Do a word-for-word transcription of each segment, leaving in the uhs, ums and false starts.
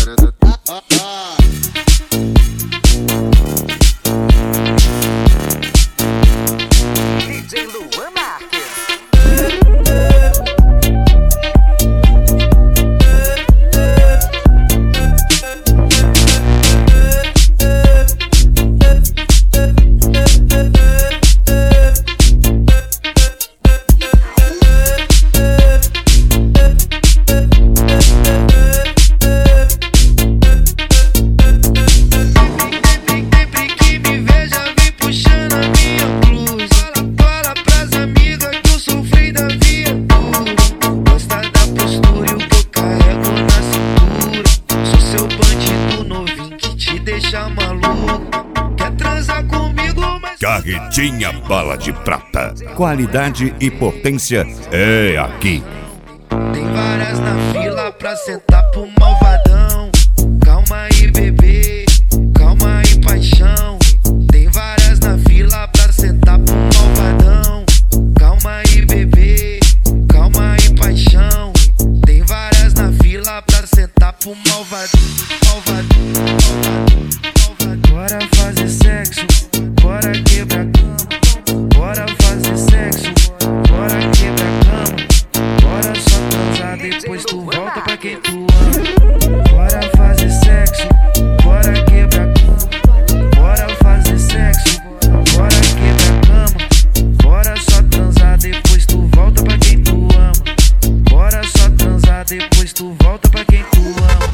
Carretinha Bala de Prata. Qualidade e potência é aqui. Tem várias na fila pra sentar pro malvadão. Calma aí, bebê, calma aí, paixão. Tem várias na fila pra sentar pro malvadão. Calma aí, bebê, calma aí, paixão. Tem várias na fila pra sentar pro malvadão. Malvadão, malvadão, malvadão. Bora fazer sexo, bora quebrar cama. Bora fazer sexo, bora quebrar cama. Bora só transar, depois tu volta pra quem tu ama. Bora fazer sexo, bora quebrar cama. Bora fazer sexo, bora quebrar cama. Bora só transar, depois tu volta pra quem tu ama. Bora só transar, depois tu volta pra quem tu ama.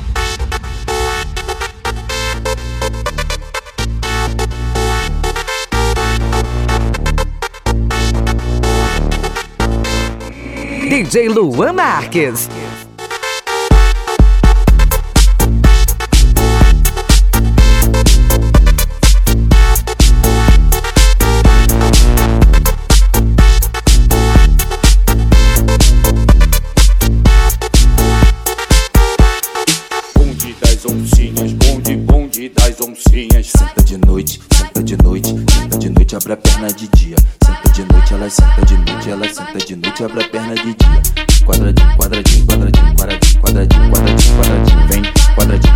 D J Luan Marques. Bonde das oncinhas, bonde, bonde das oncinhas. Senta de noite, senta de noite, senta de noite, abre a perna de dia. Senta de noite, ela senta de noite, ela senta de noite, abre a perna de dia. Quadradinho, quadradinho, quadradinho, quadradinho, quadradinho, quadradinho, quadradinho, vem, quadradinho,